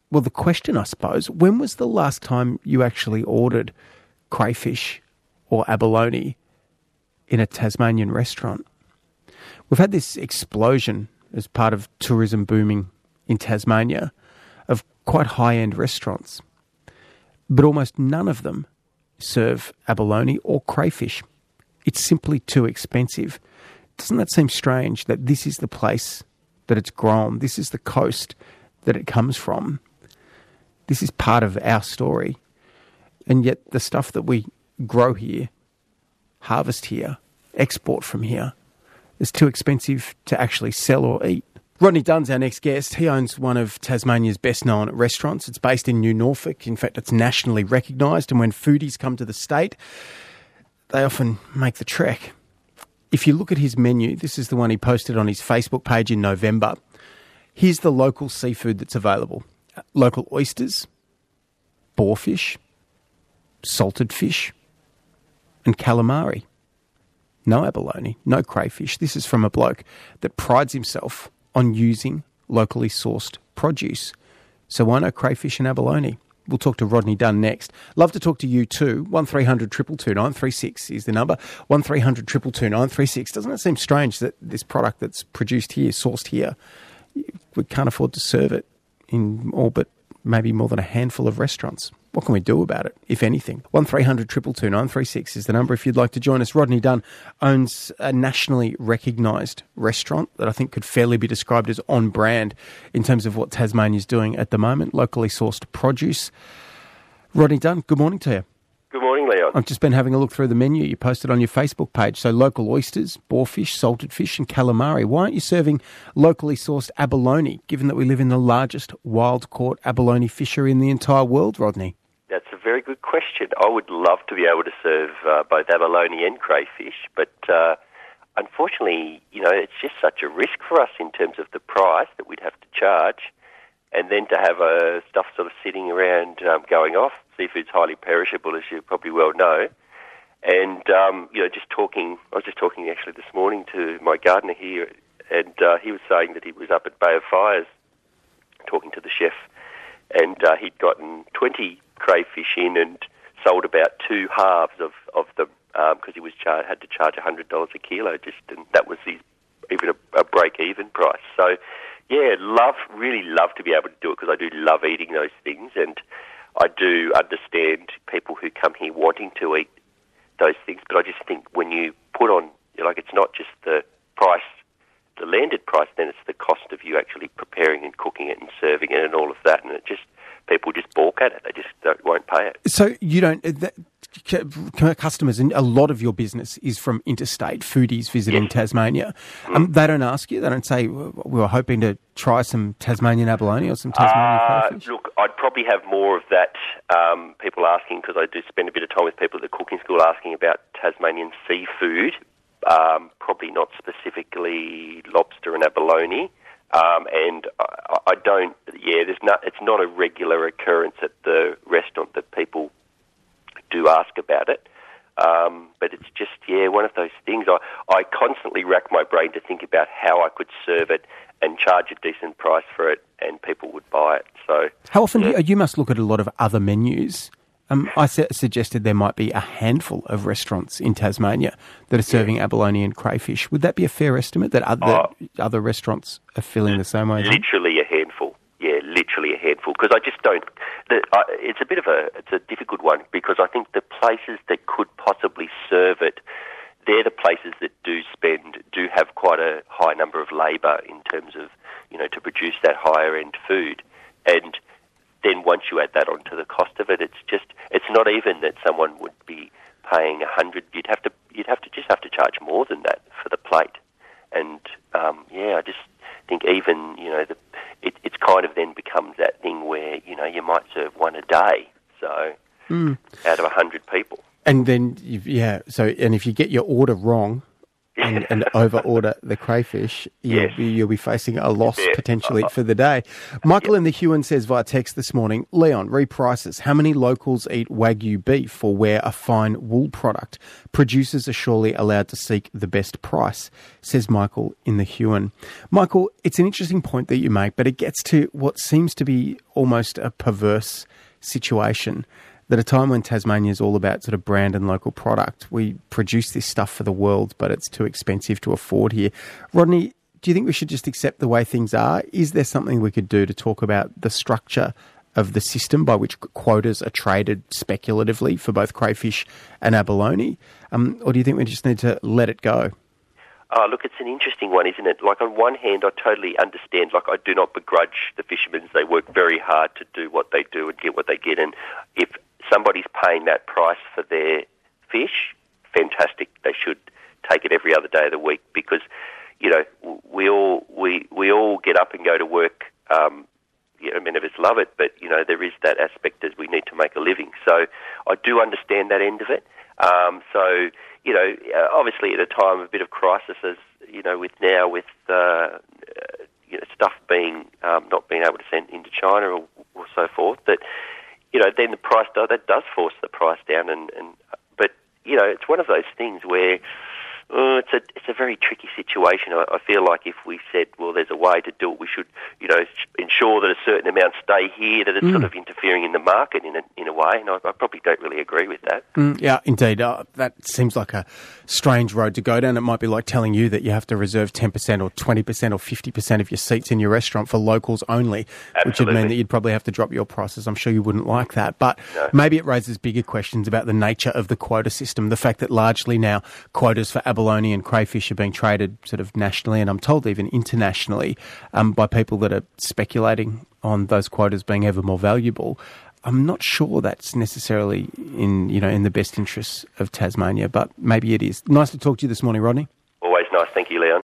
Well, the question, I suppose, when was the last time you actually ordered crayfish or abalone in a Tasmanian restaurant? We've had this explosion as part of tourism booming in Tasmania of quite high-end restaurants, but almost none of them serve abalone or crayfish. It's simply too expensive. Doesn't that seem strange that this is the place that it's grown? This is the coast that it comes from. This is part of our story. And yet the stuff that we grow here, harvest here, export from here, is too expensive to actually sell or eat. Rodney Dunn's our next guest. He owns one of Tasmania's best-known restaurants. It's based in New Norfolk. In fact, it's nationally recognised. And when foodies come to the state, they often make the trek. If you look at his menu, this is the one he posted on his Facebook page in November. Here's the local seafood that's available. Local oysters, boarfish, salted fish, and calamari. No abalone, no crayfish. This is from a bloke that prides himself on using locally sourced produce. So why no crayfish and abalone? We'll talk to Rodney Dunn next. Love to talk to you too. 1300 222 936 is the number. 1300 222 936. Doesn't it seem strange that this product that's produced here, sourced here, we can't afford to serve it in all but maybe more than a handful of restaurants? What can we do about it, if anything? 1300 222 936 is the number if you'd like to join us. Rodney Dunn owns a nationally recognised restaurant that I think could fairly be described as on brand in terms of what Tasmania's doing at the moment, locally sourced produce. Rodney Dunn, good morning to you. Good morning, Leon. I've just been having a look through the menu you posted on your Facebook page. So local oysters, boarfish, salted fish and calamari. Why aren't you serving locally sourced abalone, given that we live in the largest wild-caught abalone fishery in the entire world, Rodney? That's a very good question. I would love to be able to serve both abalone and crayfish, but unfortunately, it's just such a risk for us in terms of the price that we'd have to charge, and then to have stuff sort of sitting around going off. Seafood's highly perishable, as you probably well know. And, I was just talking actually this morning to my gardener here, and he was saying that he was up at Bay of Fires talking to the chef, and he'd gotten 20 crayfish in and sold about two halves of the, because he was had to charge $100 a kilo, and that was even a break-even price. So, yeah, really love to be able to do it because I do love eating those things, and I do understand people who come here wanting to eat those things, but I just think when you put on, it's not just the price, the landed price, then it's the cost of you actually preparing and cooking it and serving it and all of that, and people just balk at it. They just won't pay it. So you don't... customers, and a lot of your business is from interstate foodies visiting Tasmania. They don't ask you, they don't say, we were hoping to try some Tasmanian abalone or some Tasmanian crayfish? Look, I'd probably have more of that, people asking, because I do spend a bit of time with people at the cooking school asking about Tasmanian seafood, probably not specifically lobster and abalone. And I don't, it's not a regular occurrence at the restaurant that people do ask about it. But it's just, one of those things. I constantly rack my brain to think about how I could serve it and charge a decent price for it, and people would buy it. So, how often you must look at a lot of other menus. I suggested there might be a handful of restaurants in Tasmania that are serving abalone and crayfish. Would that be a fair estimate, that other restaurants are feeling the same way? Literally a handful. Yeah, literally a handful. Because I just don't... It's a difficult one, because I think the places that could possibly serve it, they're the places that do have quite a high number of labour in terms of, to produce that higher-end food. And then once you add that onto the cost of it, it's not even that someone would be paying $100. You'd have to charge more than that for the plate. And I just think even it kind of then becomes that thing where you might serve one a day, so out of 100 people. And then if you get your order wrong, and over-order the crayfish, you'll be facing a loss potentially for the day. Michael in the Huon says via text this morning, Leon, reprices. How many locals eat Wagyu beef or wear a fine wool product? Producers are surely allowed to seek the best price, says Michael in the Huon. Michael, it's an interesting point that you make, but it gets to what seems to be almost a perverse situation. That a time when Tasmania is all about sort of brand and local product, we produce this stuff for the world, but it's too expensive to afford here. Rodney, do you think we should just accept the way things are? Is there something we could do to talk about the structure of the system by which quotas are traded speculatively for both crayfish and abalone? Or do you think we just need to let it go? Oh, look, it's an interesting one, isn't it? Like, on one hand, I totally understand. Like, I do not begrudge the fishermen. They work very hard to do what they do and get what they get. And if somebody's paying that price for their fish, fantastic. They should take it every other day of the week because, you know, we all get up and go to work. Many of us love it, but, you know, there is that aspect as we need to make a living. So I do understand that end of it. You know, obviously at a time of a bit of crisis, as you know, with stuff being not being able to send into China or so forth, that, you know, then the price that does force the price down. But you know, it's one of those things where it's a very tricky situation. I feel like if we said, well, there's a way to do it, we should, you know, ensure that a certain amount stay here, that it's sort of interfering in the market in a way, and I probably don't really agree with that. Yeah, indeed. That seems like a strange road to go down. It might be like telling you that you have to reserve 10% or 20% or 50% of your seats in your restaurant for locals only, Absolutely. Which would mean that you'd probably have to drop your prices. I'm sure you wouldn't like that. But maybe it raises bigger questions about the nature of the quota system, the fact that largely now quotas for abalone and crayfish are being traded sort of nationally, and I'm told even internationally, by people that are speculating on those quotas being ever more valuable. I'm not sure that's necessarily in the best interests of Tasmania, but maybe it is. Nice to talk to you this morning, Rodney. Always nice. Thank you, Leon.